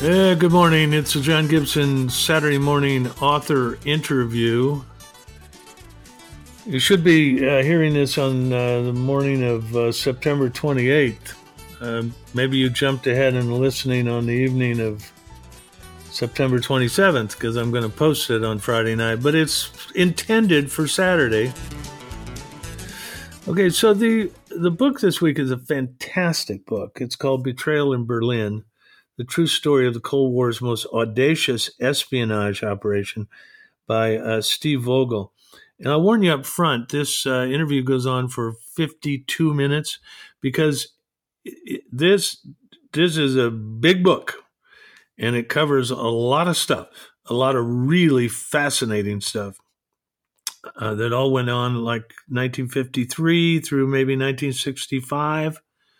Good morning. It's a John Gibson Saturday morning author interview. You should be hearing this on the morning of September 28th. Maybe you jumped ahead and listening on the evening of September 27th because I'm going to post it on Friday night, but it's intended for Saturday. Okay, so the book this week is a fantastic book. It's called Betrayal in Berlin, the true story of the Cold War's most audacious espionage operation by Steve Vogel. And I'll warn you up front, this interview goes on for 52 minutes because this is a big book and it covers a lot of stuff, a lot of really fascinating stuff that all went on like 1953 through maybe 1965.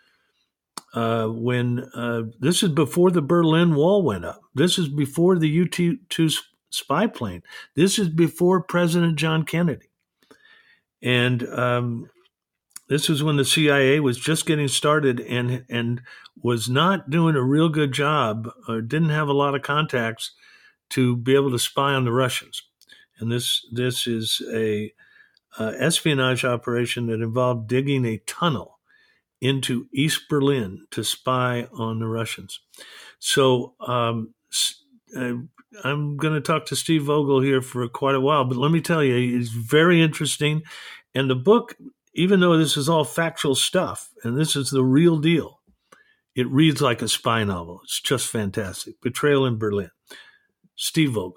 When this is before the Berlin Wall went up. This is before the U-2 spy plane. This is before President John Kennedy. And this was when the CIA was just getting started and was not doing a real good job or didn't have a lot of contacts to be able to spy on the Russians. And this is a espionage operation that involved digging a tunnel into East Berlin to spy on the Russians. So I'm going to talk to Steve Vogel here for quite a while, but let me tell you, it's very interesting. And the book, even though this is all factual stuff, and this is the real deal, it reads like a spy novel. It's just fantastic. Betrayal in Berlin. Steve Vogel.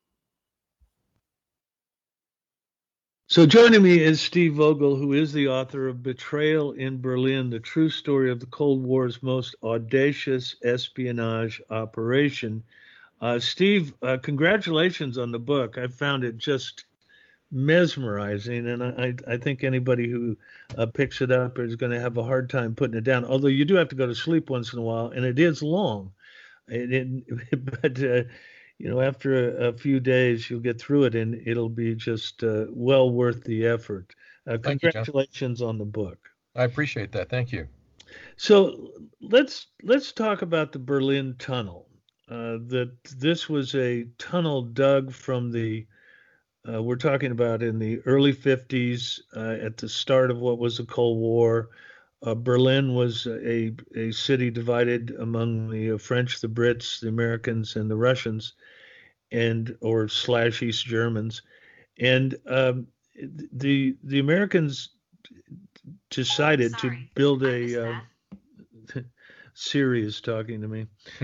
So joining me is Steve Vogel, who is the author of Betrayal in Berlin, the true story of the Cold War's most audacious espionage operation. Steve, congratulations on the book. I found it just mesmerizing, and I think anybody who picks it up is going to have a hard time putting it down, although you do have to go to sleep once in a while, and it is long. But after a few days, you'll get through it, and it'll be just well worth the effort. Congratulations on the book. I appreciate that. Thank you. So let's talk about the Berlin Tunnel. That this was a tunnel dug from we're talking about in the early 50s, at the start of what was the Cold War. Berlin was a city divided among the French, the Brits, the Americans, and the Russians, or / East Germans, and the Americans decided to build a. Siri is talking to me.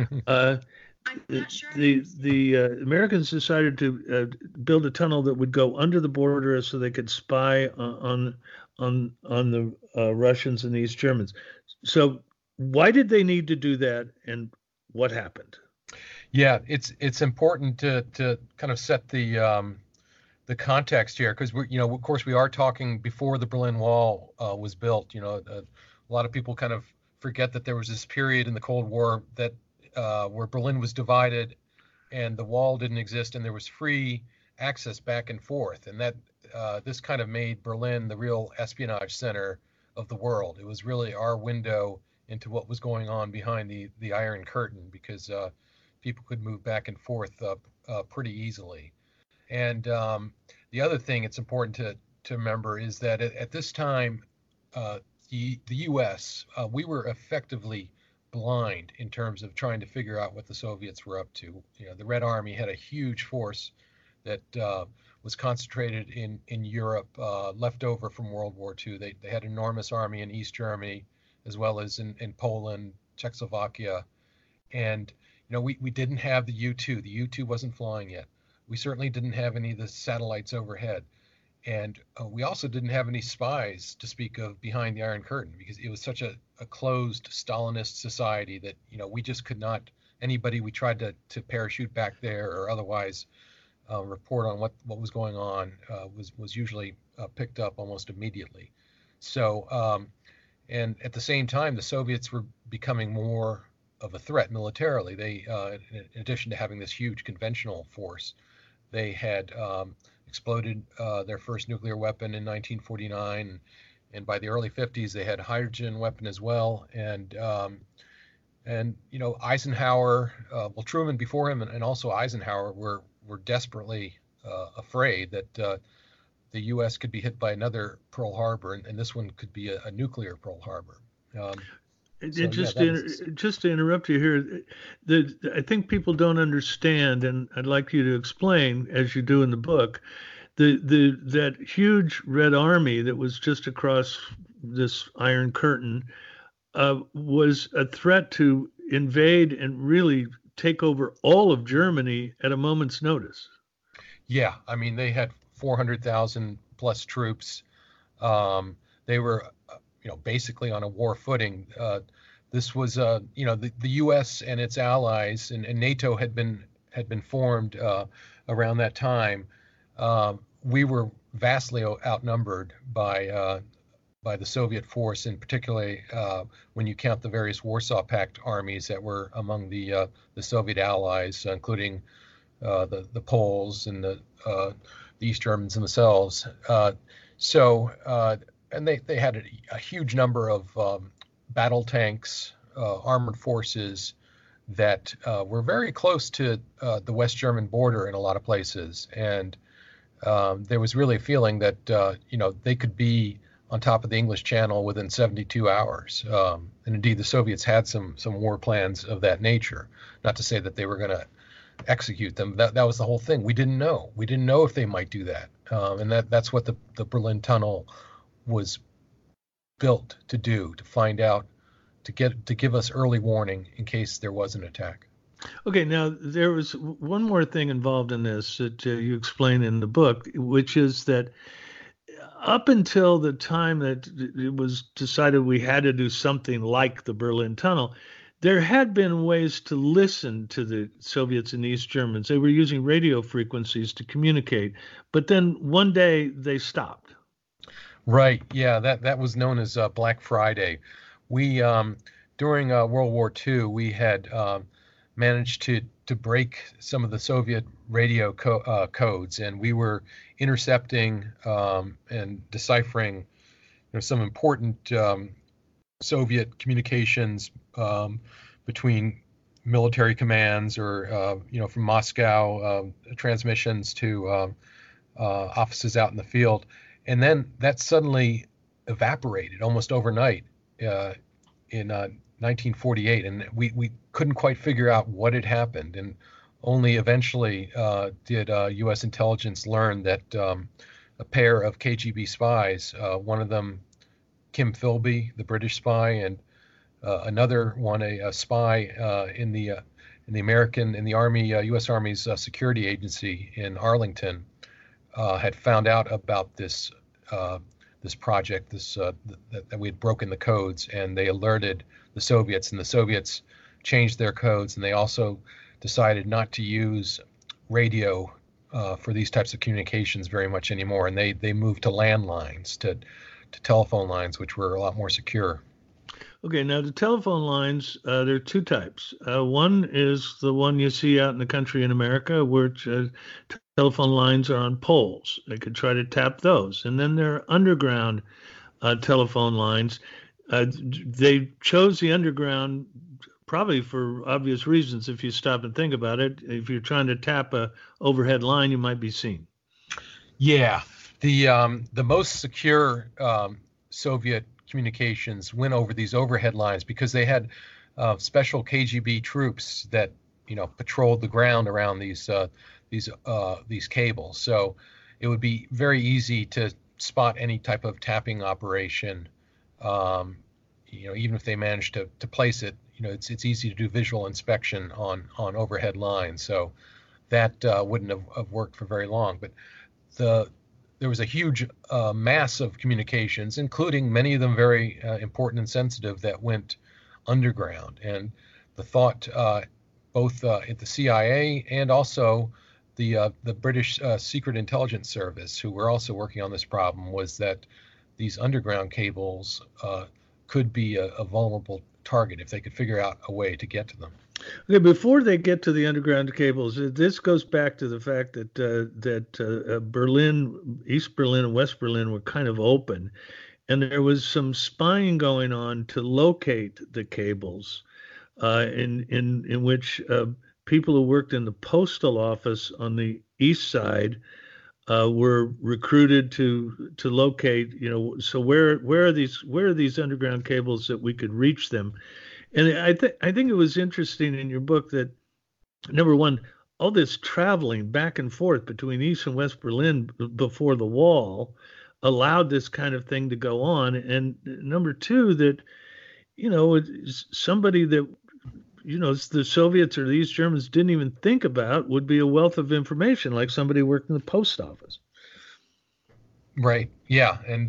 I'm not sure. The Americans decided to build a tunnel that would go under the border so they could spy on the Russians and the East Germans. So why did they need to do that, and what happened? Yeah, it's important to kind of set the context here, because of course we are talking before the Berlin Wall was built. A lot of people kind of forget that there was this period in the Cold War that where Berlin was divided and the wall didn't exist and there was free access back and forth, and that this kind of made Berlin the real espionage center of the world. It was really our window into what was going on behind the Iron Curtain, because people could move back and forth pretty easily. And the other thing it's important to remember is that at this time, the U.S., we were effectively blind in terms of trying to figure out what the Soviets were up to. The Red Army had a huge force that was concentrated in Europe, left over from World War II. They had an enormous army in East Germany, as well as in Poland, Czechoslovakia. And we didn't have the U-2. The U-2 wasn't flying yet. We certainly didn't have any of the satellites overhead. And we also didn't have any spies to speak of behind the Iron Curtain, because it was such a closed Stalinist society that, we just could not, anybody we tried to parachute back there or otherwise report on what was going on was usually picked up almost immediately. So, and at the same time, the Soviets were becoming more of a threat militarily. They, in addition to having this huge conventional force, they had exploded their first nuclear weapon in 1949, and by the early 50s they had a hydrogen weapon as well. And And Eisenhower, well, Truman before him, and also Eisenhower were desperately afraid that the U.S. could be hit by another Pearl Harbor, and this one could be a nuclear Pearl Harbor. Um, so yeah, that was Just to interrupt you here, I think people don't understand, and I'd like you to explain, as you do in the book, that huge Red Army that was just across this Iron Curtain was a threat to invade and really take over all of Germany at a moment's notice. Yeah, I mean they had 400,000 plus troops. They were, basically on a war footing. This was, the U.S. and its allies and NATO had been formed around that time. We were vastly outnumbered by the Soviet force, and particularly when you count the various Warsaw Pact armies that were among the Soviet allies, including the Poles and the East Germans themselves. And they had a huge number of battle tanks, armored forces that were very close to the West German border in a lot of places. And there was really a feeling that they could be on top of the English Channel within 72 hours. And indeed, the Soviets had some war plans of that nature. Not to say that they were going to execute them. That was the whole thing. We didn't know. We didn't know if they might do that. And that's what the Berlin Tunnel was built to do, to find out, to give us early warning in case there was an attack. Okay, now there was one more thing involved in this that you explain in the book, which is that up until the time that it was decided we had to do something like the Berlin Tunnel, there had been ways to listen to the Soviets and the East Germans. They were using radio frequencies to communicate, but then one day they stopped. Right. Yeah, that was known as Black Friday. We during World War II, we had managed to break some of the Soviet radio codes, and we were intercepting and deciphering some important Soviet communications between military commands, or from Moscow, transmissions to offices out in the field. And then that suddenly evaporated almost overnight in 1948, and we couldn't quite figure out what had happened. And only eventually did U.S. intelligence learn that a pair of KGB spies, one of them Kim Philby, the British spy, and another one, a spy in the Army, U.S. Army's security agency in Arlington, had found out about this project, that we had broken the codes, and they alerted the Soviets, and the Soviets changed their codes, and they also decided not to use radio for these types of communications very much anymore, and they moved to landlines, to telephone lines, which were a lot more secure. Okay, now the telephone lines, there are two types. One is the one you see out in the country in America, which telephone lines are on poles. They could try to tap those. And then there are underground telephone lines. They chose the underground probably for obvious reasons. If you stop and think about it, if you're trying to tap a overhead line, you might be seen. Yeah, the most secure Soviet communications went over these overhead lines because they had special KGB troops that patrolled the ground around these cables. So it would be very easy to spot any type of tapping operation. Even if they managed to place it, it's easy to do visual inspection on overhead lines. So that wouldn't have worked for very long. But there was a huge mass of communications, including many of them very important and sensitive, that went underground. And the thought, both at the CIA and also the British Secret Intelligence Service, who were also working on this problem, was that these underground cables could be a vulnerable target if they could figure out a way to get to them. Okay, before they get to the underground cables, this goes back to the fact that Berlin, East Berlin and West Berlin were kind of open, and there was some spying going on to locate the cables. in which people who worked in the postal office on the east side were recruited to locate, so where are these underground cables that we could reach them? And I think it was interesting in your book that, number one, all this traveling back and forth between East and West Berlin before the wall allowed this kind of thing to go on. And number two, that, somebody that, the Soviets or the East Germans didn't even think about would be a wealth of information, like somebody who worked in the post office. Right. Yeah. And,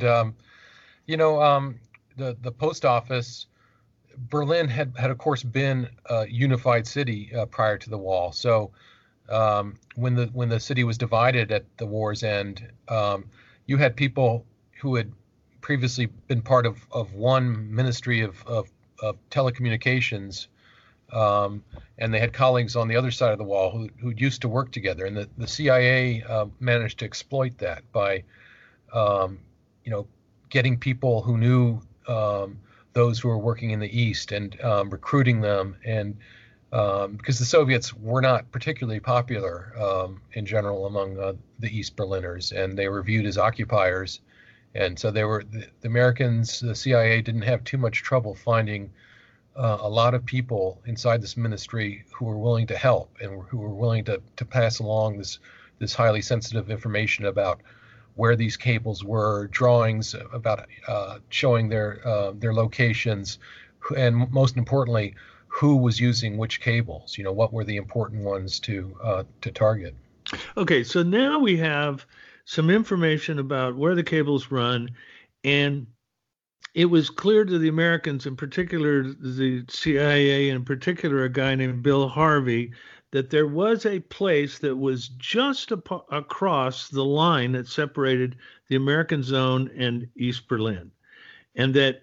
the post office, Berlin had of course been a unified city prior to the wall. So when the city was divided at the war's end, you had people who had previously been part of one ministry of telecommunications, and they had colleagues on the other side of the wall who used to work together. And the CIA managed to exploit that by getting people who knew those who were working in the East and recruiting them. And because the Soviets were not particularly popular in general among the East Berliners, and they were viewed as occupiers. And so the Americans, the CIA, didn't have too much trouble finding a lot of people inside this ministry who were willing to help and who were willing to pass along this highly sensitive information about where these cables were, drawings about showing their locations, and most importantly, who was using which cables. What were the important ones to target. Okay, so now we have some information about where the cables run, and it was clear to the Americans, in particular the CIA, in particular a guy named Bill Harvey, that there was a place that was just across the line that separated the American zone and East Berlin, and that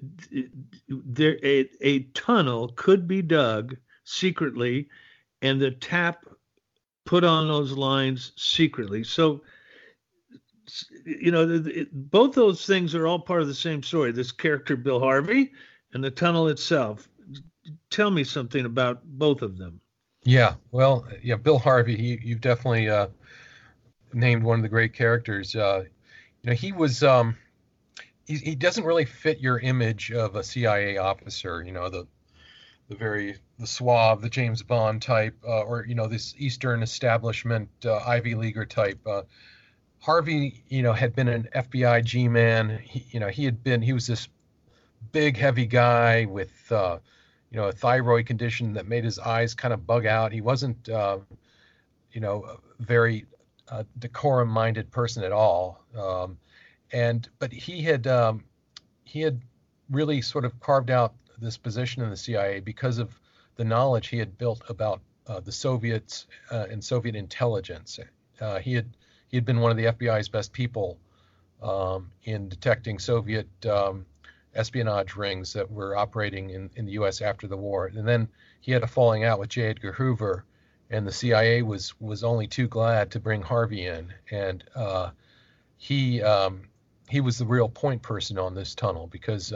a tunnel could be dug secretly and the tap put on those lines secretly. So, both those things are all part of the same story. This character, Bill Harvey, and the tunnel itself. Tell me something about both of them. Yeah, well, Bill Harvey, you've definitely named one of the great characters. He was, he doesn't really fit your image of a CIA officer, the suave, the James Bond type, or, this Eastern establishment, Ivy Leaguer type. Harvey, had been an FBI G-man. He was this big, heavy guy with, a thyroid condition that made his eyes kind of bug out. He wasn't, a very decorum-minded person at all. But he had really sort of carved out this position in the CIA because of the knowledge he had built about the Soviets and Soviet intelligence. He had been one of the FBI's best people in detecting Soviet espionage rings that were operating in the U.S. after the war. And then he had a falling out with J. Edgar Hoover, and the CIA was only too glad to bring Harvey in. And he was the real point person on this tunnel because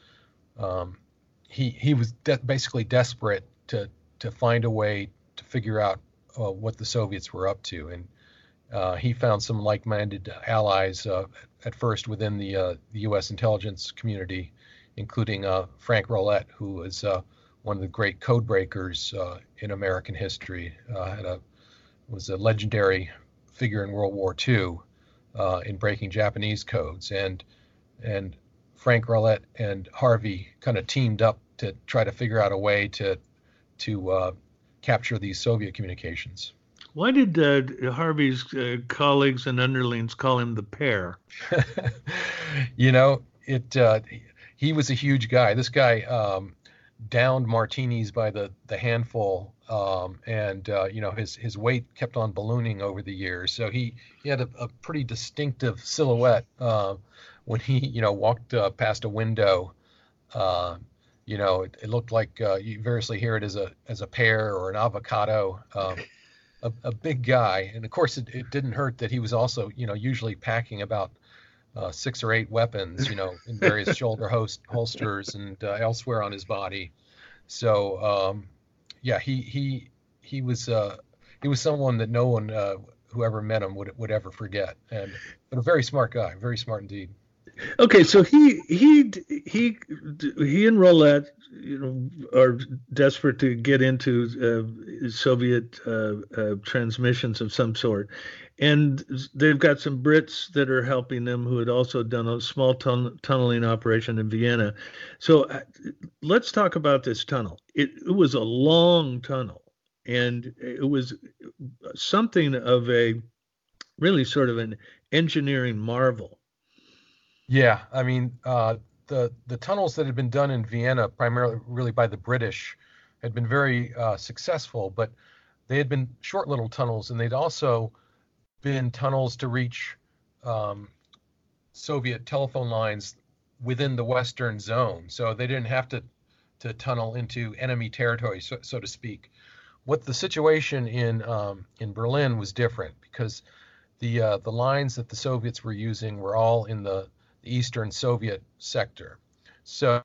he was basically desperate to find a way to figure out what the Soviets were up to. And he found some like-minded allies at first within the U.S. intelligence community, including Frank Rolette, who was one of the great code breakers in American history. Was a legendary figure in World War II in breaking Japanese codes. And Frank Rolette and Harvey kind of teamed up to try to figure out a way to capture these Soviet communications. Why did Harvey's colleagues and underlings call him the Pear? He was a huge guy. This guy downed martinis by the handful, and his weight kept on ballooning over the years. So he had a pretty distinctive silhouette when he walked past a window. It looked like you variously hear it as a pear or an avocado. A big guy, and of course it didn't hurt that he was also usually packing about 6 or 8 weapons in various shoulder holsters and elsewhere on his body. So yeah, he was someone that no one who ever met him would ever forget, but a very smart guy, very smart indeed. Okay, so he and Rowlett, are desperate to get into Soviet transmissions of some sort, and they've got some Brits that are helping them who had also done a small tunneling operation in Vienna. So let's talk about this tunnel. It was a long tunnel, and it was something of a really sort of an engineering marvel. Yeah, I mean, the tunnels that had been done in Vienna, primarily really by the British, had been very successful, but they had been short little tunnels, and they'd also been tunnels to reach um, Soviet telephone lines within the Western zone, so they didn't have to tunnel into enemy territory, so to speak. What the situation in Berlin was different because the lines that the Soviets were using were all in the Eastern Soviet sector. So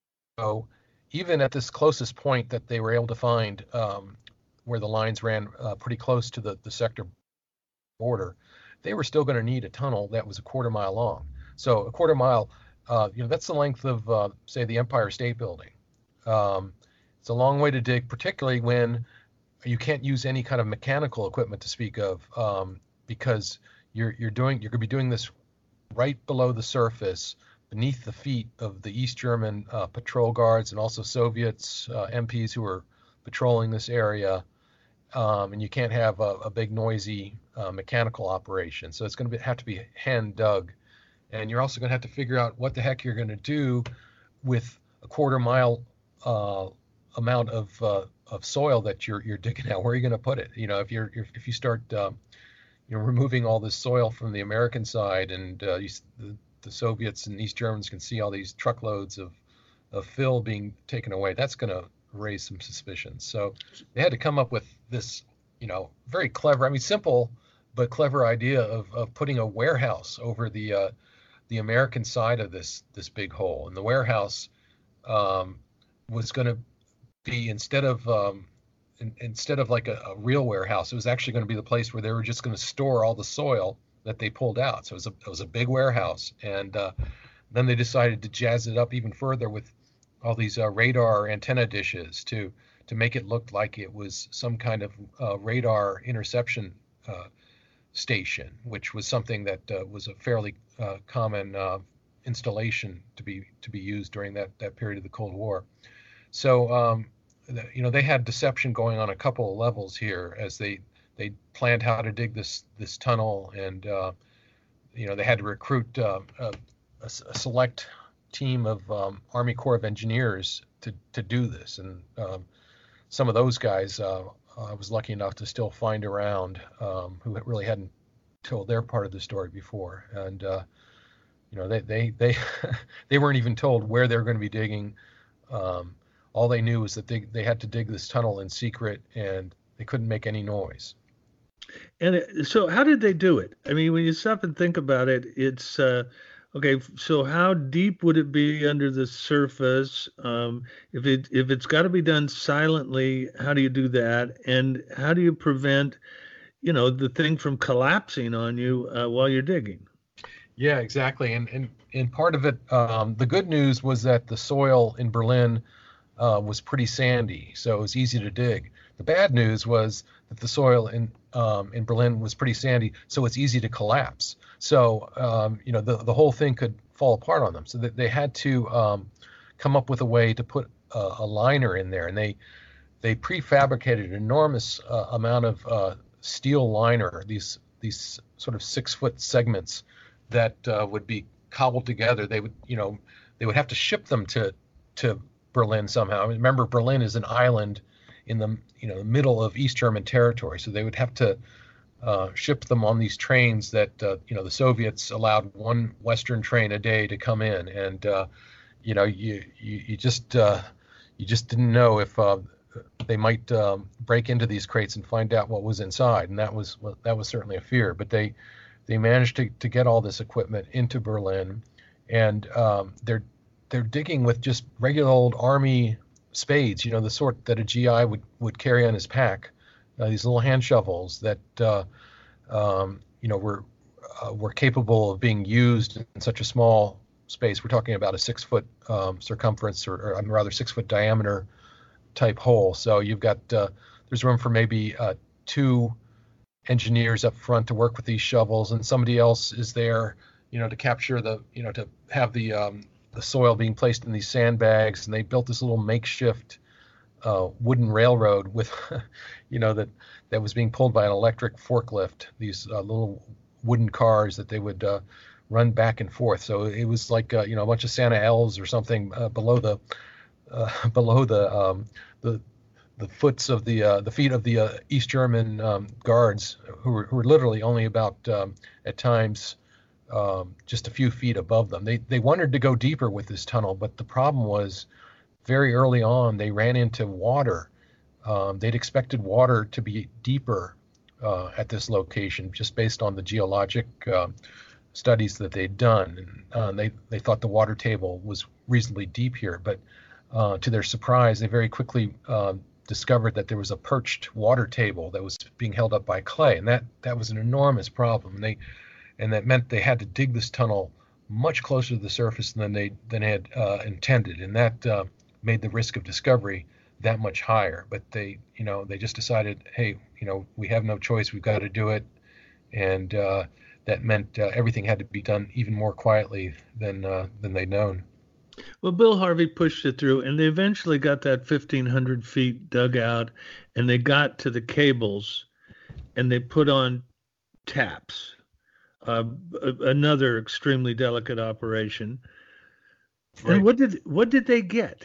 even at this closest point that they were able to find, where the lines ran pretty close to the sector border, they were still going to need a tunnel that was a quarter mile long. So a quarter mile, that's the length of, say, the Empire State Building. Um, it's a long way to dig, particularly when you can't use any kind of mechanical equipment to speak of, because you're going to be doing this right below the surface, beneath the feet of the East German patrol guards and also Soviets, MPs who are patrolling this area. And you can't have a big noisy mechanical operation. So it's going to have to be hand dug. And you're also going to have to figure out what the heck you're going to do with a quarter mile amount of soil that you're digging out. Where are you going to put it? If you start removing all this soil from the American side, and the Soviets and East Germans can see all these truckloads of fill being taken away, that's going to raise some suspicions. So they had to come up with this, very clever, simple but clever idea of putting a warehouse over the American side of this big hole. And the warehouse was going to be instead of like a real warehouse, it was actually going to be the place where they were just going to store all the soil that they pulled out. So it was a big warehouse, and then they decided to jazz it up even further with all these radar antenna dishes to make it look like it was some kind of radar interception station, which was something that was a fairly common installation to be used during that period of the Cold War. So they had deception going on a couple of levels here as they planned how to dig this tunnel, and they had to recruit a select team of Army Corps of Engineers to do this, and some of those guys I was lucky enough to still find around, who really hadn't told their part of the story before, and they they weren't even told where they were going to be digging. All they knew was that they had to dig this tunnel in secret, and they couldn't make any noise. And so how did they do it? When you stop and think about it, it's okay. So how deep would it be under the surface? If it's got to be done silently, how do you do that? And how do you prevent, the thing from collapsing on you while you're digging? Yeah, exactly. And part of it, the good news was that the soil in Berlin was pretty sandy, so it was easy to dig. The bad news was that the soil in Berlin was pretty sandy, so it's easy to collapse. So the whole thing could fall apart on them. So they had to come up with a way to put a liner in there, and they prefabricated an enormous amount of steel liner, these sort of 6-foot segments that would be cobbled together. They would have to ship them to Berlin somehow. Remember, Berlin is an island in the middle of East German territory, so they would have to ship them on these trains that the Soviets allowed one Western train a day to come in, and you just didn't know if they might break into these crates and find out what was inside, and that was certainly a fear. But they managed to get all this equipment into Berlin, and they're digging with just regular old Army spades, the sort that a GI would carry on his pack, these little hand shovels that were capable of being used in such a small space. We're talking about a 6-foot circumference, or rather 6-foot diameter type hole. So you've got there's room for maybe 2 engineers up front to work with these shovels, and somebody else is there, to capture to have the soil being placed in these sandbags. And they built this little makeshift wooden railroad with, that was being pulled by an electric forklift. These little wooden cars that they would run back and forth. So it was like a bunch of Santa elves or something below the foots of the feet of the East German guards, who were literally only about at times just a few feet above them. They wanted to go deeper with this tunnel, but the problem was very early on they ran into water. They'd expected water to be deeper at this location, just based on the geologic studies that they'd done. And they thought the water table was reasonably deep here, but to their surprise, they very quickly discovered that there was a perched water table that was being held up by clay, and that was an enormous problem. And that meant they had to dig this tunnel much closer to the surface than they had intended, and that made the risk of discovery that much higher. But they just decided, hey, we have no choice, we've got to do it, and that meant everything had to be done even more quietly than they'd known. Well, Bill Harvey pushed it through, and they eventually got that 1,500 feet dug out, and they got to the cables, and they put on taps. Another extremely delicate operation. Right. And what did they get?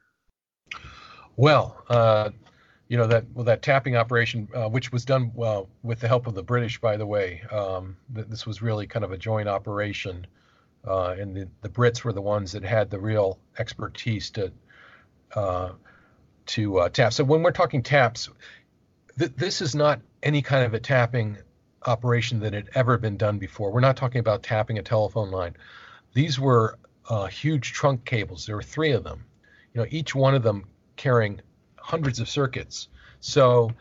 Well, that tapping operation, which was done with the help of the British, by the way. This was really kind of a joint operation, and the Brits were the ones that had the real expertise to tap. So when we're talking taps, this is not any kind of a tapping operation that had ever been done before. We're not talking about tapping a telephone line. These were huge trunk cables. There were 3 of them, each one of them carrying hundreds of circuits. So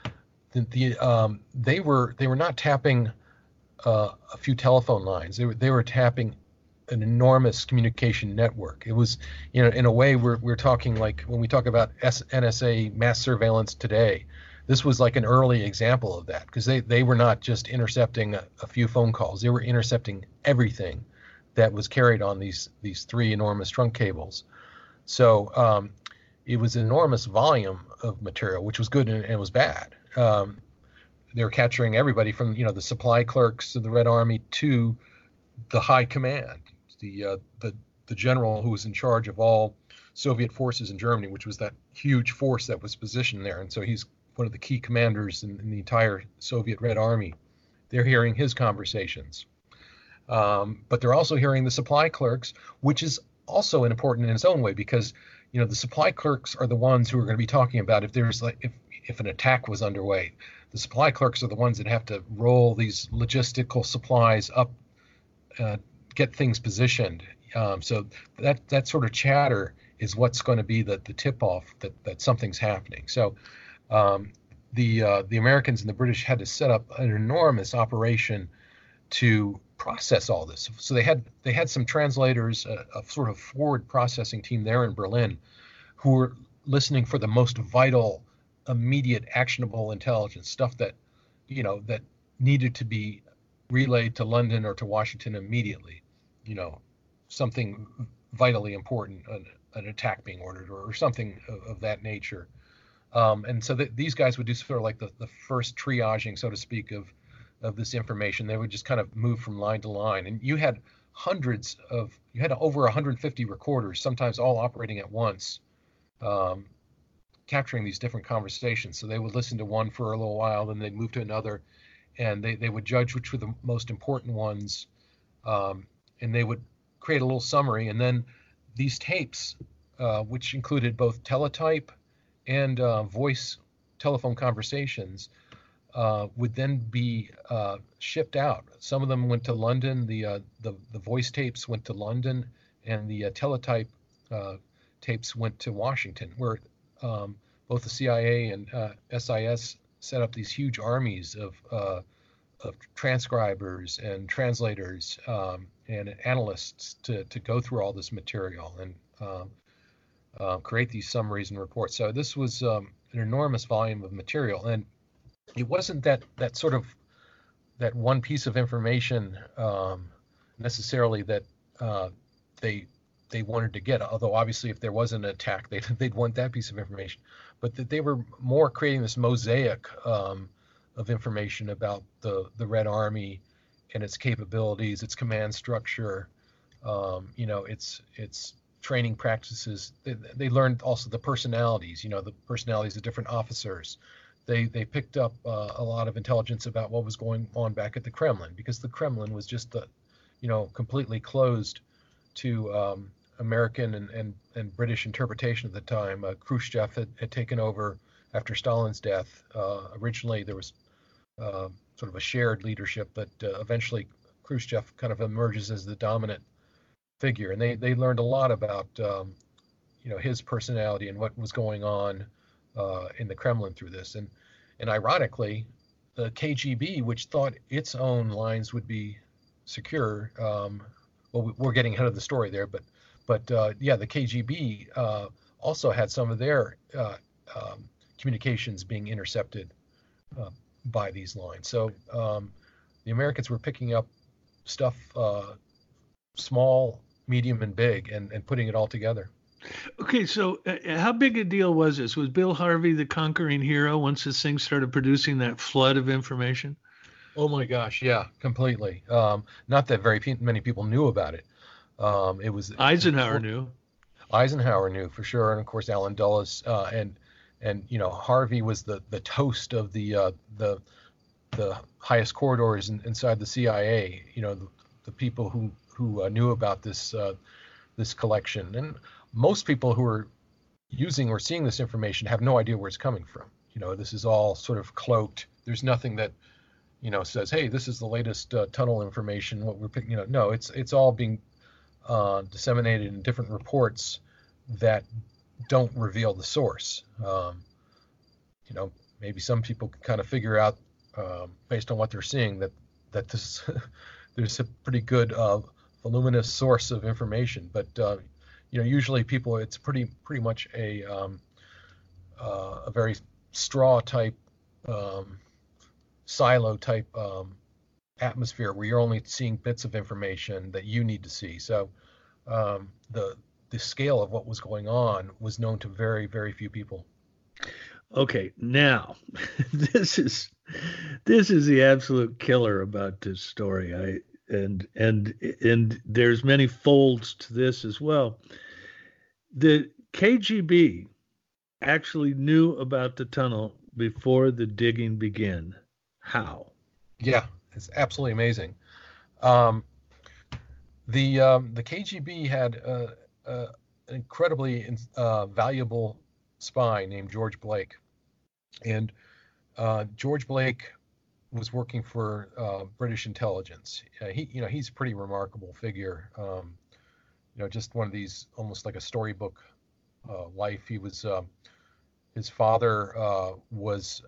they were not tapping a few telephone lines. They were tapping an enormous communication network. It was, in a way, we're talking like when we talk about NSA mass surveillance today. This was like an early example of that, because they were not just intercepting a few phone calls. They were intercepting everything that was carried on these 3 enormous trunk cables. So it was an enormous volume of material, which was good and it was bad. They were capturing everybody from the supply clerks of the Red Army to the high command, the general who was in charge of all Soviet forces in Germany, which was that huge force that was positioned there. And so he's one of the key commanders in the entire Soviet Red Army. They're hearing his conversations. But they're also hearing the supply clerks, which is also important in its own way, because the supply clerks are the ones who are going to be talking about if an attack was underway. The supply clerks are the ones that have to roll these logistical supplies up, get things positioned. So that sort of chatter is what's going to be the tip-off that something's happening. So the Americans and the British had to set up an enormous operation to process all this. So they had some translators, a sort of forward processing team there in Berlin, who were listening for the most vital, immediate, actionable intelligence, stuff that that needed to be relayed to London or to Washington immediately. Something vitally important, an attack being ordered or something of that nature. And so these guys would do sort of like the first triaging, so to speak, of this information. They would just kind of move from line to line. And you had over 150 recorders, sometimes all operating at once, capturing these different conversations. So they would listen to one for a little while, then they'd move to another, and they would judge which were the most important ones, and they would create a little summary. And then these tapes, which included both teletype and voice telephone conversations, would then be shipped out. Some of them went to London. The voice tapes went to London, and the teletype tapes went to Washington, where both the CIA and SIS set up these huge armies of transcribers and translators and analysts to go through all this material and create these summaries and reports. So this was an enormous volume of material, and it wasn't that sort of that one piece of information necessarily that they wanted to get. Although obviously, if there was an attack, they'd want that piece of information. But that they were more creating this mosaic of information about the Red Army and its capabilities, its command structure, its training practices. They learned also the personalities, the personalities of different officers. They picked up a lot of intelligence about what was going on back at the Kremlin, because the Kremlin was just completely closed to American and British interpretation at the time. Khrushchev had taken over after Stalin's death. Originally, there was sort of a shared leadership, but eventually Khrushchev kind of emerges as the dominant figure, and they learned a lot about his personality and what was going on in the Kremlin through this. And ironically, the KGB, which thought its own lines would be secure, well, we're getting ahead of the story there, but the KGB also had some of their communications being intercepted by these lines. So the Americans were picking up stuff, small, medium, and big, and putting it all together. Okay, so how big a deal was this? Was Bill Harvey the conquering hero once this thing started producing that flood of information? Oh my gosh, yeah, completely. Not that very many people knew about it. It was Eisenhower knew. Eisenhower knew for sure, and of course Allen Dulles, and Harvey was the toast of the highest corridors inside the CIA. The people who knew about this collection, and most people who are using or seeing this information have no idea where it's coming from. This is all sort of cloaked. There's nothing that says, hey, this is the latest tunnel information. What we're picking, no, it's all being disseminated in different reports that don't reveal the source. Maybe some people can kind of figure out based on what they're seeing that this there's a pretty good voluminous source of information, but usually people, it's pretty much a very straw type, silo type atmosphere where you're only seeing bits of information that you need to see. So the scale of what was going on was known to very, very few people. Okay, now this is the absolute killer about this story. And there's many folds to this as well. The KGB actually knew about the tunnel before the digging began. How? Yeah, it's absolutely amazing. The KGB had an incredibly valuable spy named George Blake, and George Blake was working for British intelligence. He's a pretty remarkable figure. Just one of these, almost like a storybook life. He was his father was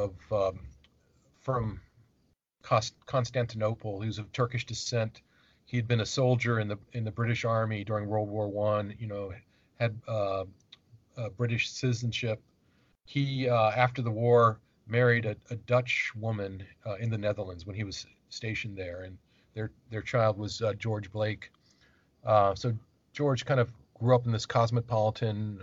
from Constantinople. He was of Turkish descent. He had been a soldier in the British Army during World War I. Had British citizenship. He after the war married a Dutch woman in the Netherlands when he was stationed there, and their child was George Blake. So George kind of grew up in this cosmopolitan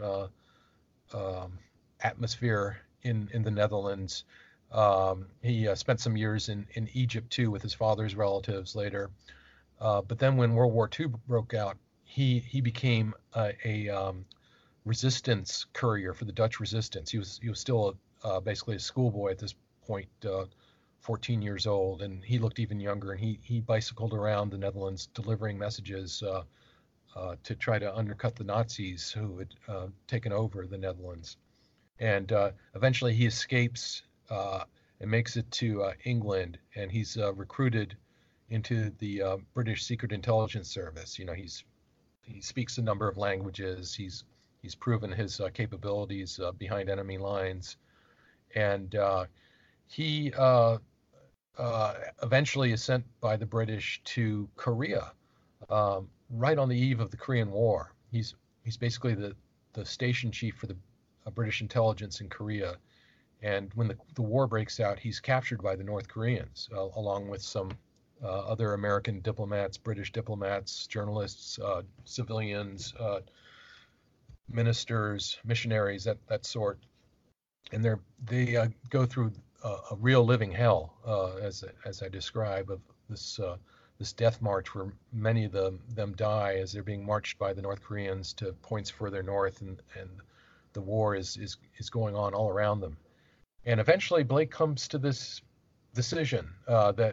atmosphere in the Netherlands. He spent some years in Egypt too with his father's relatives later. But then when World War II broke out, he became a resistance courier for the Dutch resistance. He was still basically a schoolboy at this point, 14 years old, and he looked even younger. And he bicycled around the Netherlands delivering messages to try to undercut the Nazis who had taken over the Netherlands. And eventually he escapes and makes it to England, and he's recruited into the British Secret Intelligence Service. He speaks a number of languages. He's He's proven his capabilities behind enemy lines, and he eventually is sent by the British to Korea, right on the eve of the Korean War. He's basically the station chief for the British intelligence in Korea. And when the war breaks out, he's captured by the North Koreans, along with some other American diplomats, British diplomats, journalists, civilians, ministers, missionaries, that sort. And they go through a real living hell, as I describe, of this death march where many of them die as they're being marched by the North Koreans to points further north, and the war is going on all around them. And eventually Blake comes to this decision that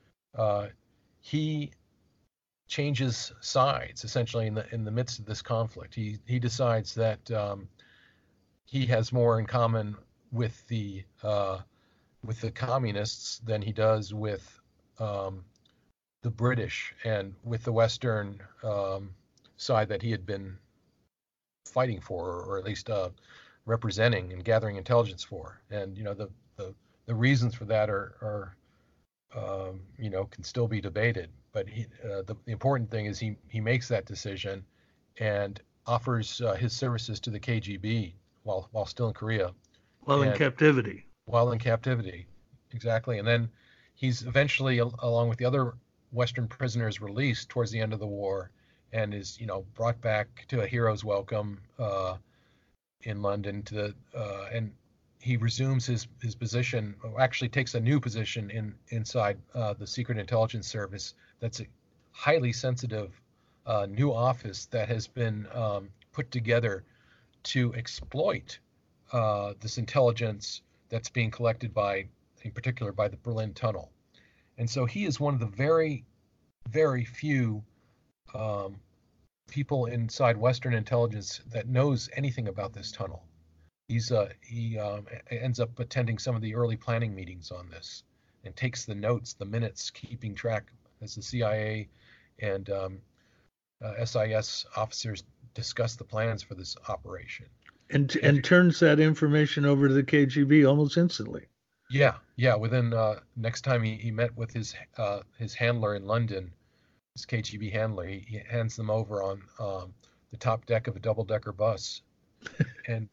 he changes sides essentially in the midst of this conflict. He decides that he has more in common with the communists than he does with the British and with the Western side that he had been fighting for, or at least representing and gathering intelligence for. And the reasons for that are can still be debated. But the important thing is he makes that decision and offers his services to the KGB while still in Korea. While in captivity. While in captivity, exactly. And then he's eventually, along with the other Western prisoners, released towards the end of the war, and is brought back to a hero's welcome in London and he resumes his position, or actually takes a new position inside the Secret Intelligence Service. That's a highly sensitive new office that has been put together to exploit this intelligence that's being collected in particular by the Berlin Tunnel. And so he is one of the very, very few people inside Western intelligence that knows anything about this tunnel. He ends up attending some of the early planning meetings on this and takes the notes, the minutes, keeping track as the CIA and SIS officers discuss the plans for this operation. And turns that information over to the KGB almost instantly. Yeah. Within next time he met with his handler in London, his KGB handler, he hands them over on the top deck of a double-decker bus, and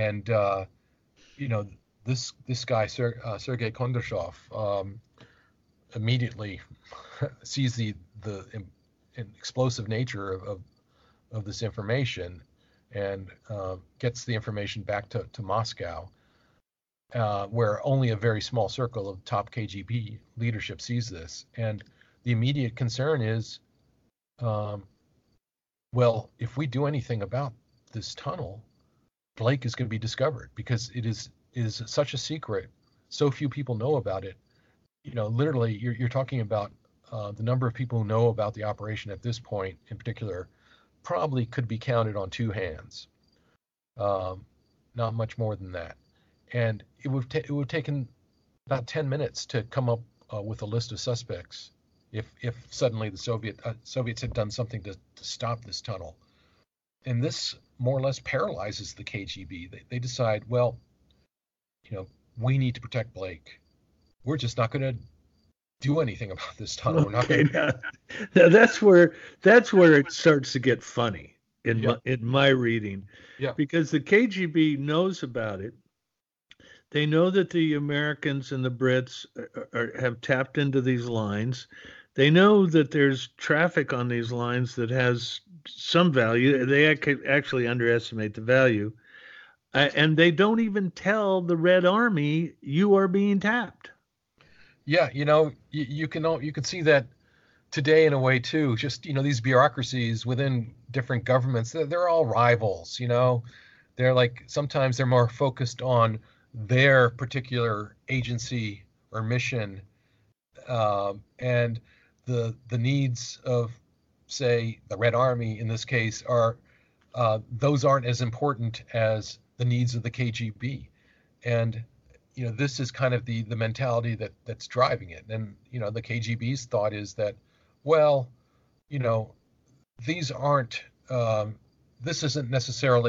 this guy Sergei Kondrashov immediately sees the explosive nature of this information and gets the information back to Moscow, where only a very small circle of top KGB leadership sees this. And the immediate concern is, well, if we do anything about this tunnel, Blake is going to be discovered, because it is such a secret. So few people know about it. Literally, you're talking about the number of people who know about the operation at this point, in particular, probably could be counted on two hands. Not much more than that. And it would have taken about 10 minutes to come up with a list of suspects if suddenly the Soviets had done something to stop this tunnel. And this more or less paralyzes the KGB. They decide, well, we need to protect Blake. We're just not going to do anything about this tunnel. We're not going to. Now that's where it starts to get funny in my reading. Yeah. Because the KGB knows about it. They know that the Americans and the Brits have tapped into these lines. They know that there's traffic on these lines that has some value. They actually underestimate the value. And they don't even tell the Red Army you are being tapped. Yeah, you can see that today in a way too. Just these bureaucracies within different governments, they're all rivals. They're like, sometimes they're more focused on their particular agency or mission, and the needs of, say, the Red Army in this case are those aren't as important as the needs of the KGB. And this is kind of the mentality that's driving it. And the KGB's thought is that, well, these aren't this isn't necessarily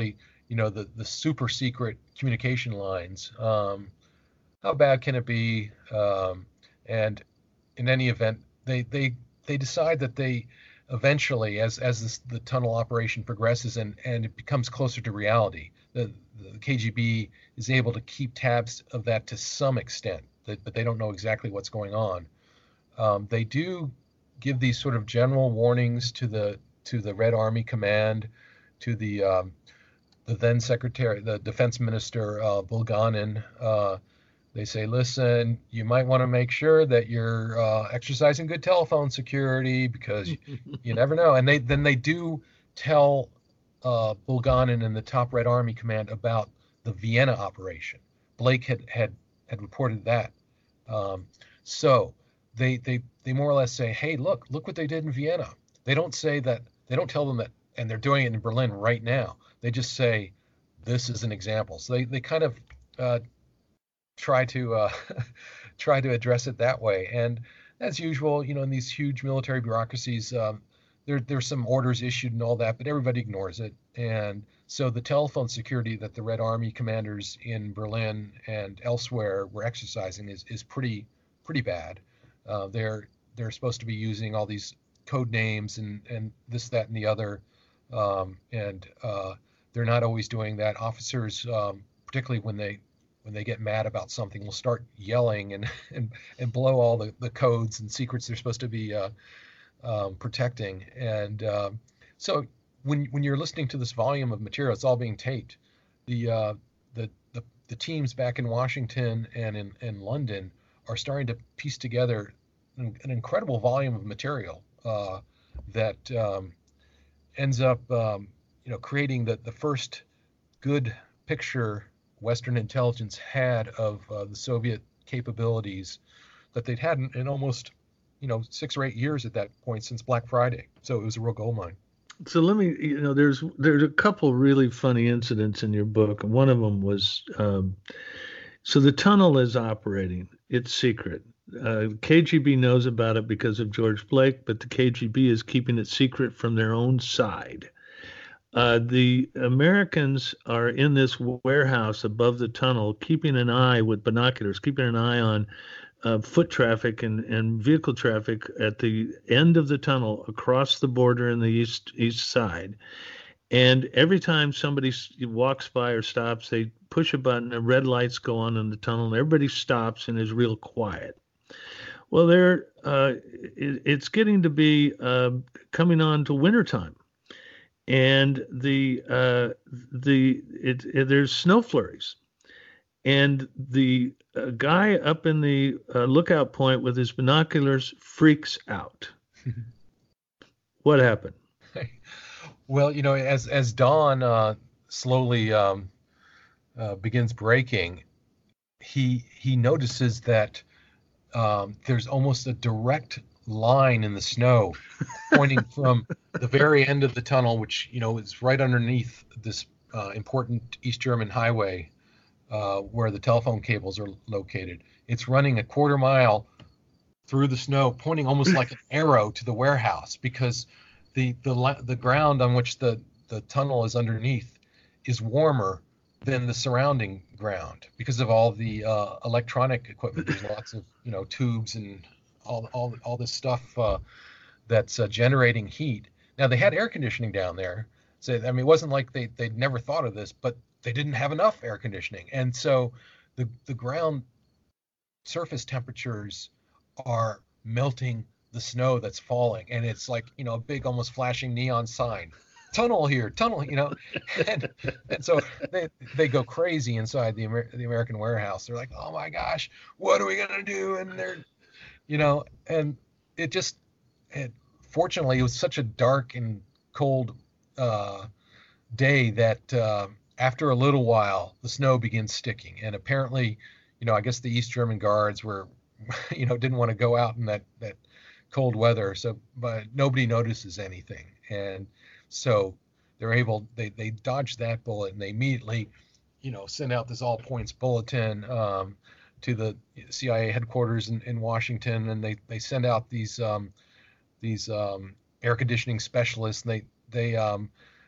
the super secret communication lines. How bad can it be? And in any event, they decide that they eventually, as the tunnel operation progresses and it becomes closer to reality, the KGB is able to keep tabs of that to some extent, but they don't know exactly what's going on. They do give these sort of general warnings to the Red Army Command, to the then Secretary, the Defense Minister Bulganin. They say, listen, you might want to make sure that you're exercising good telephone security because you never know. And they do tell Bulganin and the top Red Army Command about the Vienna operation. Blake had reported that. So they more or less say, hey, look what they did in Vienna. They don't say that. They don't tell them that, and they're doing it in Berlin right now. They just say, this is an example. So they kind of try to address it that way. And as usual, in these huge military bureaucracies, there's some orders issued and all that, but everybody ignores it. And so the telephone security that the Red Army commanders in Berlin and elsewhere were exercising is pretty bad. They're supposed to be using all these code names and this, that, and the other, and they're not always doing that. Officers, particularly when they get mad about something, will start yelling and blow all the codes and secrets they're supposed to be protecting. And so when you're listening to this volume of material, it's all being taped. The teams back in Washington and in London are starting to piece together an incredible volume of material that ends up creating the first good picture Western intelligence had of the Soviet capabilities that they'd had in almost 6 or 8 years at that point since Black Friday. So it was a real goldmine. So let me, there's a couple really funny incidents in your book. One of them was, so the tunnel is operating. It's secret. KGB knows about it because of George Blake, but the KGB is keeping it secret from their own side. The Americans are in this warehouse above the tunnel, keeping an eye with binoculars, keeping an eye on foot traffic and vehicle traffic at the end of the tunnel across the border in the east side. And every time somebody walks by or stops, they push a button and red lights go on in the tunnel, and everybody stops and is real quiet. Well, it's getting to be coming on to wintertime. And there's snow flurries, and the guy up in the lookout point with his binoculars freaks out. What happened? Well, as dawn slowly begins breaking, he notices that there's almost a direct line in the snow pointing from the very end of the tunnel, which is right underneath this important East German highway where the telephone cables are located. It's running a quarter mile through the snow, pointing almost like an arrow to the warehouse, because the ground on which the tunnel is underneath is warmer than the surrounding ground because of all the electronic equipment. There's lots of tubes and all this stuff that's generating heat. Now, they had air conditioning down there. So, it wasn't like they'd never thought of this, but they didn't have enough air conditioning. And so the ground surface temperatures are melting the snow that's falling. And it's like, a big, almost flashing neon sign. Tunnel here, and so they go crazy inside the American warehouse. They're like, oh my gosh, what are we gonna do? And they're and fortunately, it was such a dark and cold day that after a little while, the snow begins sticking. And apparently, I guess the East German guards were, didn't want to go out in that cold weather. So, but nobody notices anything. And so they dodged that bullet, and they immediately, send out this all points bulletin to the CIA headquarters in Washington, and they send out these air conditioning specialists, and they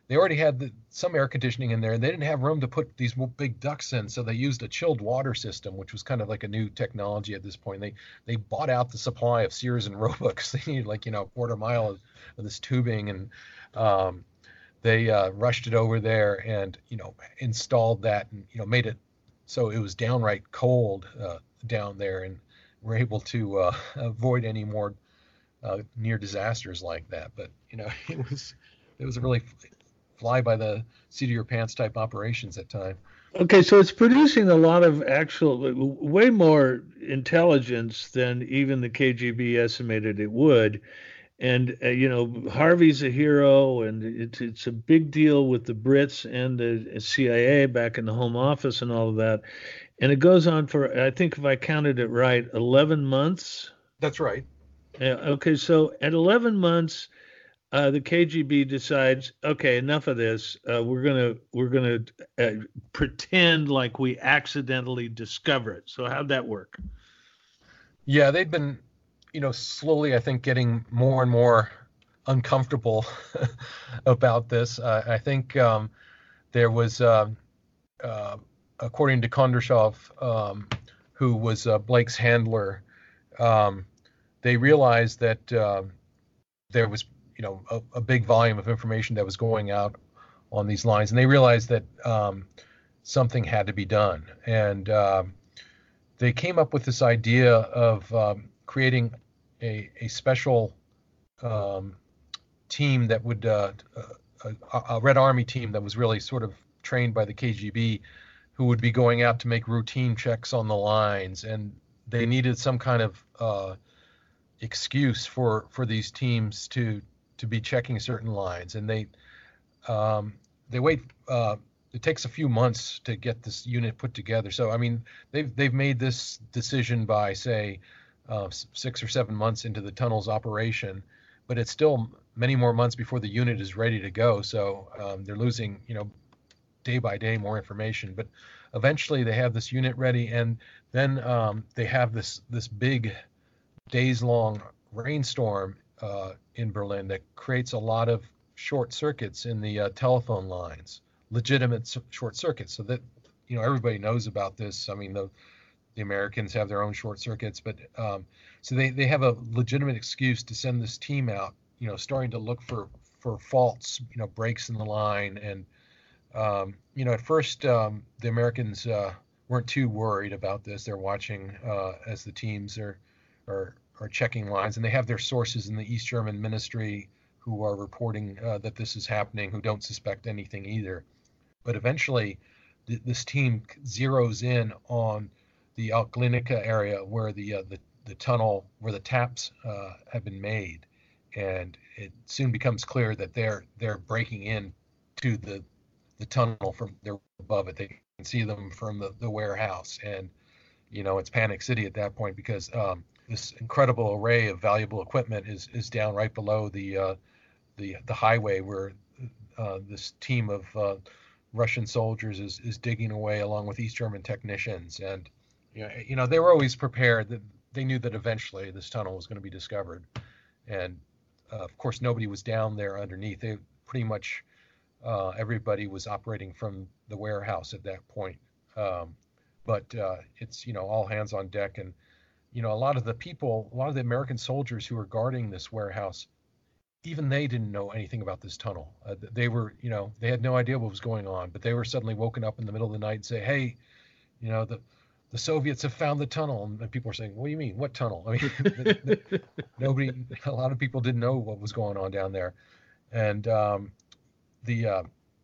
they already had some air conditioning in there, and they didn't have room to put these big ducts in, so they used a chilled water system, which was kind of like a new technology at this point. They bought out the supply of Sears and Roebuck because they needed like a quarter mile of this tubing, and they rushed it over there and installed that, and made it so it was downright cold down there, and were able to avoid any more near disasters like that. But it was a really fly by the seat of your pants type operations at time. Okay, so it's producing a lot of way more intelligence than even the KGB estimated it would. And Harvey's a hero, and it's a big deal with the Brits and the CIA back in the Home Office and all of that. And it goes on for, I think if I counted it right, 11 months. That's right. Okay, so at 11 months, the KGB decides, okay, enough of this. We're gonna pretend like we accidentally discover it. So how'd that work? Yeah, they'd been, slowly, I think, getting more and more uncomfortable about this. I think there was, according to Kondrashov, who was Blake's handler, they realized that there was, a big volume of information that was going out on these lines, and they realized that something had to be done. And they came up with this idea of creating a special team that would, a Red Army team that was really sort of trained by the KGB, who would be going out to make routine checks on the lines. And they needed some kind of excuse for these teams to be checking certain lines, and they wait. It takes a few months to get this unit put together. So I mean, they've made this decision by say 6 or 7 months into the tunnel's operation, but it's still many more months before the unit is ready to go. So they're losing day by day more information. But eventually they have this unit ready, and then they have this big days-long rainstorm in Berlin that creates a lot of short circuits in the telephone lines, legitimate short circuits. So that everybody knows about this. I mean, the Americans have their own short circuits, but so they have a legitimate excuse to send this team out, starting to look for faults, breaks in the line. And at first the Americans weren't too worried about this. They're watching as the teams are checking lines, and they have their sources in the East German ministry who are reporting that this is happening, who don't suspect anything either. But eventually, this team zeroes in on the Altglinica area where the tunnel, where the taps have been made, and it soon becomes clear that they're breaking in to the tunnel from they're above it. They can see them from the warehouse, and it's Panic City at that point because this incredible array of valuable equipment is down right below the highway where this team of Russian soldiers is digging away along with East German technicians. And they were always prepared. That they knew that eventually this tunnel was going to be discovered, and of course nobody was down there underneath. They pretty much everybody was operating from the warehouse at that point. But it's all hands on deck, and a lot of the American soldiers who were guarding this warehouse, even they didn't know anything about this tunnel. They were, they had no idea what was going on, but they were suddenly woken up in the middle of the night and say, hey, the Soviets have found the tunnel. And people were saying, what do you mean? What tunnel? I mean, a lot of people didn't know what was going on down there. And the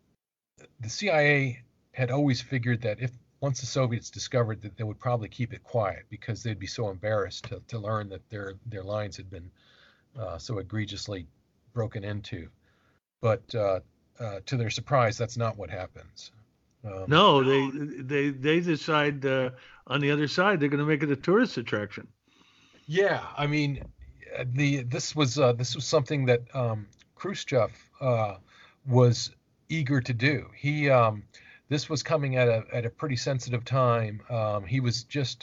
CIA had always figured that once the Soviets discovered that, they would probably keep it quiet because they'd be so embarrassed to learn that their lines had been so egregiously broken into. But to their surprise, that's not what happens. No, they decide on the other side they're going to make it a tourist attraction. Yeah, I mean, this was something that Khrushchev was eager to do. This was coming at a pretty sensitive time. He was just,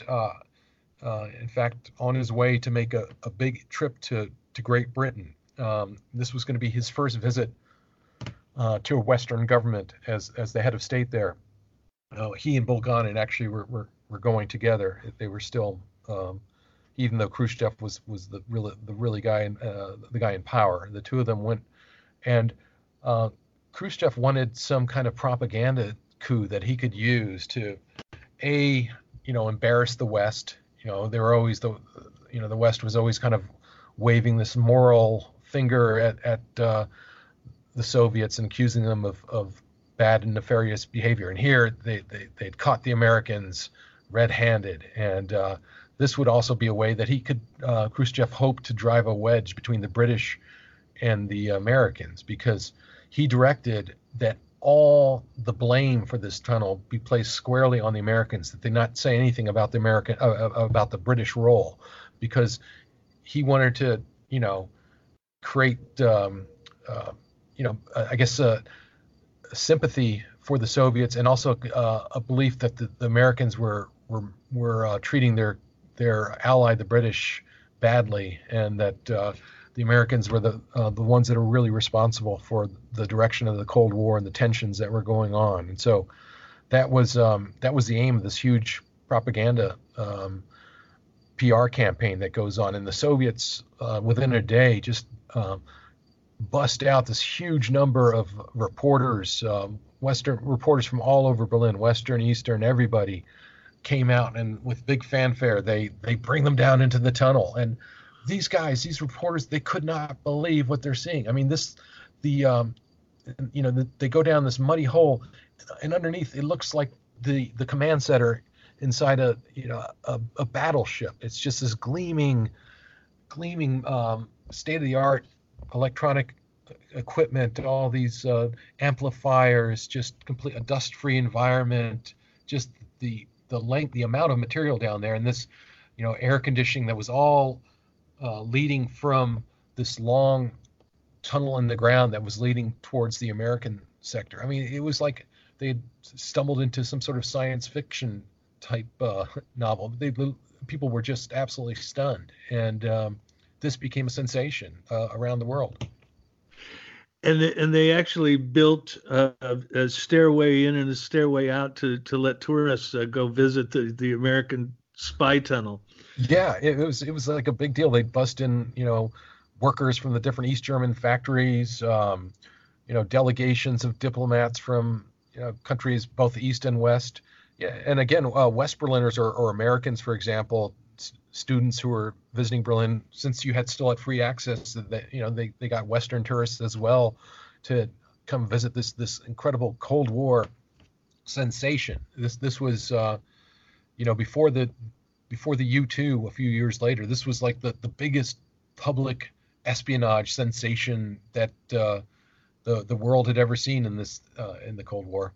in fact, on his way to make a big trip to Great Britain. This was going to be his first visit to a Western government as the head of state there. He and Bulganin actually were going together. They were still, even though Khrushchev was the guy in power. The two of them went, and Khrushchev wanted some kind of propaganda coup that he could use to embarrass the West. They were always the West was always kind of waving this moral finger at the Soviets and accusing them of bad and nefarious behavior. And here they'd caught the Americans red-handed. And this would also be a way that Khrushchev hoped to drive a wedge between the British and the Americans, because he directed that all the blame for this tunnel be placed squarely on the Americans, that they not say anything about about the British role, because he wanted to, create, I guess, sympathy for the Soviets, and also a belief that the Americans were treating their ally, the British, badly, and that the Americans were the ones that are really responsible for the direction of the Cold War and the tensions that were going on. And so that was the aim of this huge propaganda PR campaign that goes on. And the Soviets, within a day, just bust out this huge number of reporters, Western reporters from all over Berlin, Western, Eastern, everybody came out, and with big fanfare, they bring them down into the tunnel. And these guys, these reporters, they could not believe what they're seeing. I mean, they go down this muddy hole, and underneath it looks like the command center inside a battleship. It's just this gleaming state-of-the-art electronic equipment, all these amplifiers, just a dust-free environment, just the amount of material down there, and this air conditioning that was all leading from this long tunnel in the ground that was leading towards the American sector. I mean, it was like they had stumbled into some sort of science fiction type novel. People were just absolutely stunned, and this became a sensation around the world. And they actually built a stairway in and a stairway out to let tourists go visit the American spy tunnel. Yeah, it was like a big deal. They'd bust in, workers from the different East German factories, delegations of diplomats from countries both East and West. Yeah, and again, West Berliners or Americans, for example, students who were visiting Berlin, since you still had free access, they got Western tourists as well to come visit this incredible Cold War sensation. This was before the U-2 a few years later. This was like the biggest public espionage sensation that the world had ever seen in the Cold War.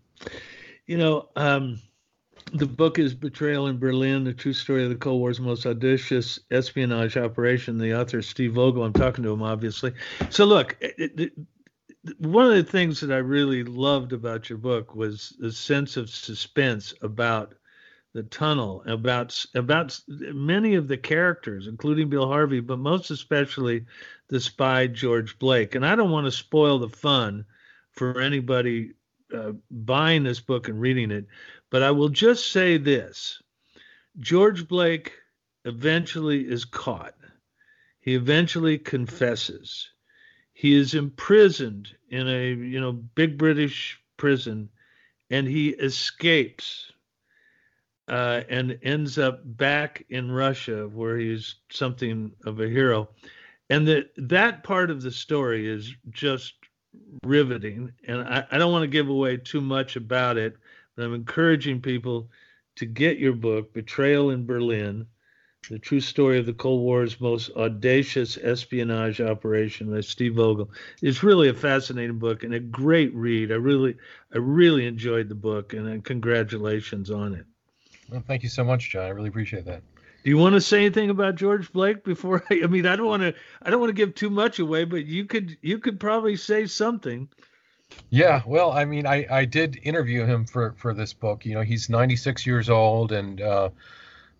The book is Betrayal in Berlin, the true story of the Cold War's most audacious espionage operation. The author, Steve Vogel, I'm talking to him, obviously. So look, one of the things that I really loved about your book was the sense of suspense about the tunnel, about many of the characters, including Bill Harvey, but most especially the spy, George Blake. And I don't want to spoil the fun for anybody buying this book and reading it, but I will just say this. George Blake eventually is caught. He eventually confesses. He is imprisoned in a big British prison, and he escapes and ends up back in Russia, where he's something of a hero. And that part of the story is just riveting, and I don't want to give away too much about it, but I'm encouraging people to get your book, Betrayal in Berlin, the true story of the Cold War's most audacious espionage operation by Steve Vogel. It's really a fascinating book and a great read. I really enjoyed the book, and congratulations on it. Well, thank you so much, John. I really appreciate that. Do you want to say anything about George Blake before? I don't want to give too much away, but you could probably say something. Yeah, well, I mean, I did interview him for this book. He's 96 years old and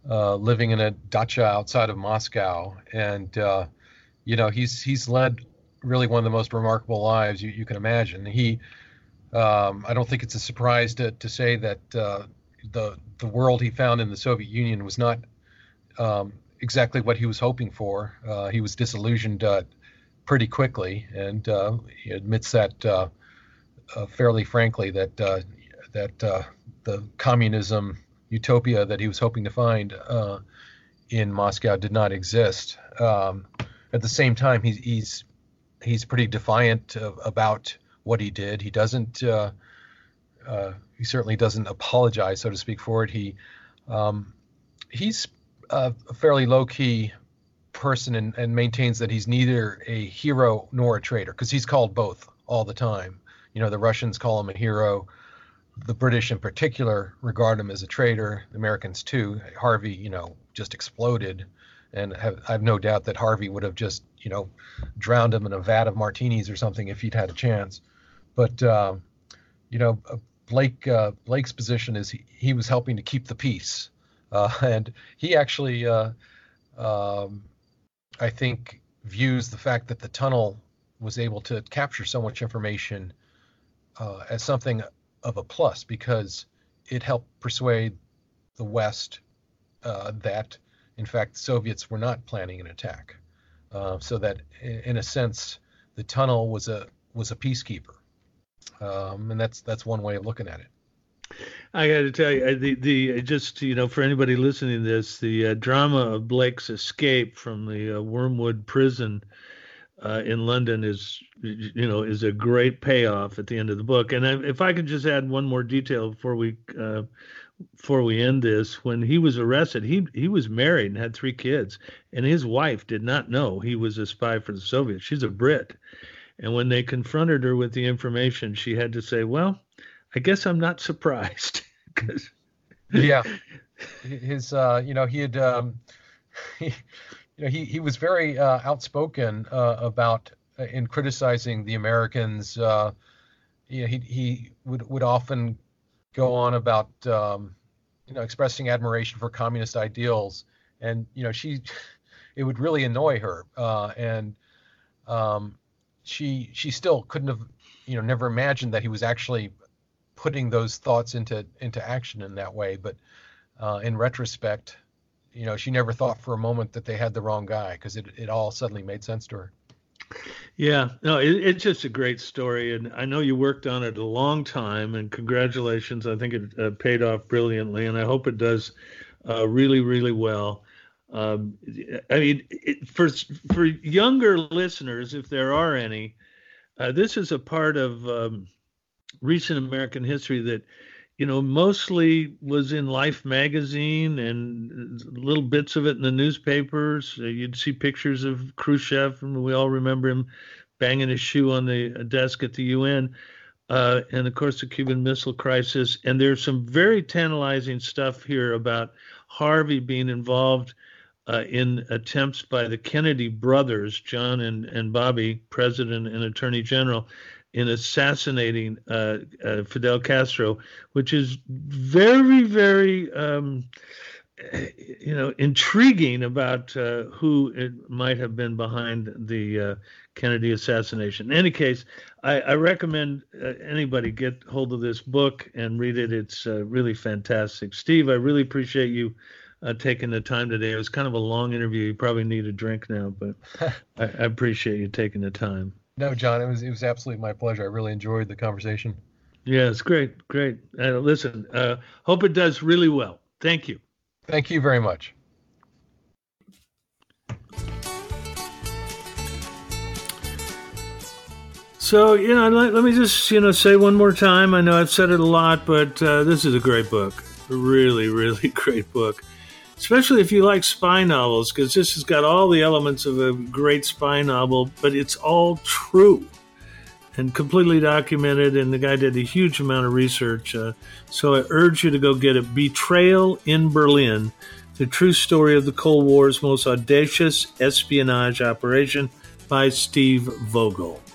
living in a dacha outside of Moscow, and he's led really one of the most remarkable lives you can imagine. I don't think it's a surprise to say that the world he found in the Soviet Union was not exactly what he was hoping for. He was disillusioned pretty quickly, and he admits that fairly frankly that the communism utopia that he was hoping to find in Moscow did not exist. At the same time, he's pretty defiant about what he did. He doesn't. He certainly doesn't apologize, so to speak, for it. He's a fairly low-key person and maintains that he's neither a hero nor a traitor, because he's called both all the time. The Russians call him a hero. The British in particular regard him as a traitor. The Americans too. Harvey, just exploded, and I have no doubt that Harvey would have just, drowned him in a vat of martinis or something if he'd had a chance. But Blake's position is he was helping to keep the peace, and he actually, I think, views the fact that the tunnel was able to capture so much information as something of a plus, because it helped persuade the West that, in fact, the Soviets were not planning an attack. So that, in a sense, the tunnel was a peacekeeper, and that's one way of looking at it. I got to tell you, the just for anybody listening to this, the drama of Blake's escape from the Wormwood prison in London is a great payoff at the end of the book. And if I could just add one more detail before we end this, when he was arrested, he was married and had 3 kids, and his wife did not know he was a spy for the Soviets. She's a Brit, and when they confronted her with the information, she had to say, "Well, I guess I'm not surprised." Yeah, his he had he was very outspoken about in criticizing the Americans. He would often go on about expressing admiration for communist ideals, and it would really annoy her, and she still couldn't have never imagined that he was actually putting those thoughts into action in that way. But in retrospect, she never thought for a moment that they had the wrong guy, because it all suddenly made sense to her. Yeah, no, it's just a great story, and I know you worked on it a long time, and congratulations. I think it paid off brilliantly, and I hope it does really, really well. I mean, for younger listeners, if there are any, this is a part of recent American history that mostly was in Life magazine and little bits of it in the newspapers. You'd see pictures of Khrushchev, and we all remember him banging his shoe on the desk at the UN. And of course, the Cuban Missile Crisis. And there's some very tantalizing stuff here about Harvey being involved in attempts by the Kennedy brothers, John and Bobby, President and Attorney General, in assassinating Fidel Castro, which is very, very, intriguing about who it might have been behind the Kennedy assassination. In any case, I recommend anybody get hold of this book and read it. It's really fantastic. Steve, I really appreciate you taking the time today. It was kind of a long interview. You probably need a drink now, but I appreciate you taking the time. No, John, it was absolutely my pleasure. I really enjoyed the conversation. Yeah, it's great. Listen, hope it does really well. Thank you. Thank you very much. So, let me just, say one more time. I know I've said it a lot, but this is a great book. A really, really great book. Especially if you like spy novels, because this has got all the elements of a great spy novel, but it's all true and completely documented, and the guy did a huge amount of research. So I urge you to go get it. Betrayal in Berlin, the true story of the Cold War's most audacious espionage operation, by Steve Vogel.